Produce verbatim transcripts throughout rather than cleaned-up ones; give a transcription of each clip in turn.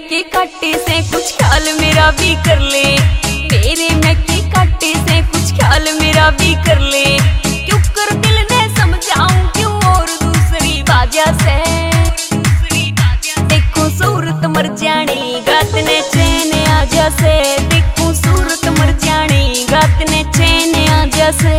के काटे से कुछ ख्याल मेरा भी कर ले, तेरे मैं के काटे से कुछ ख्याल मेरा भी कर ले। क्यों कर दिल ने समझाऊं क्यों और दूसरी बाजा से, देखो सूरत मर जानी गात ने चैन आजा से, देखो सूरत मर जानी गात ने चैन आजा से।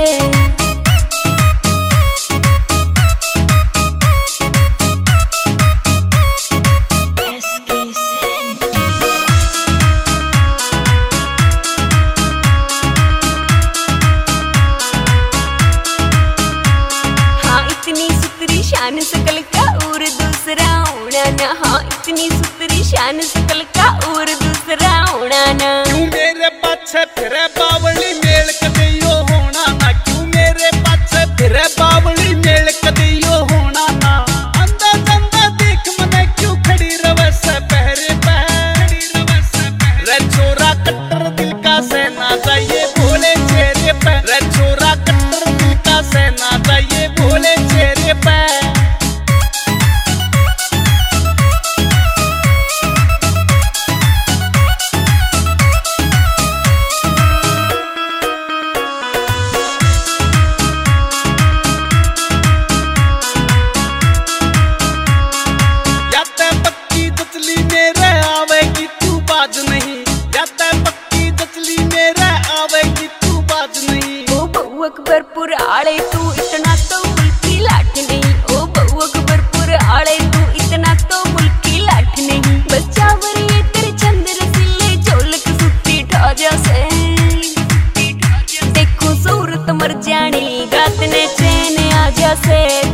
शान सकल का और दूसरा होना ना, हाँ इतनी सुतरी शान सकल का और दूसरा होना ना। क्यों मेरे पाछे फिरे बावली मेल कदियो होना ना, क्यों मेरे पाछे फिरे बावली मेल कदियो होना ना। अंदा अंदा देख मने क्यों खड़ी रवे से पहरे पहर, रे छोरा कट्टर दिल का सेना जाइए भोले चेहरे पे, रे छोरा कट्टर दिल का सेना जाइए भोले चेहरे पे। नहीं जाता पक्की दचली मेरा आवेगी तू बात नहीं। ओ बहु अकबरपुर आले तू इतना तो मुल्की लाठ नहीं, ओ बहु अकबरपुर आले तू इतना तो मुल्की लाठ नहीं। बच्चा वरिए तेरे चंद्र सिले झोलक सुट्टी ठाजा से, देखो सूरत मर जानी गात ने चैन आजा से।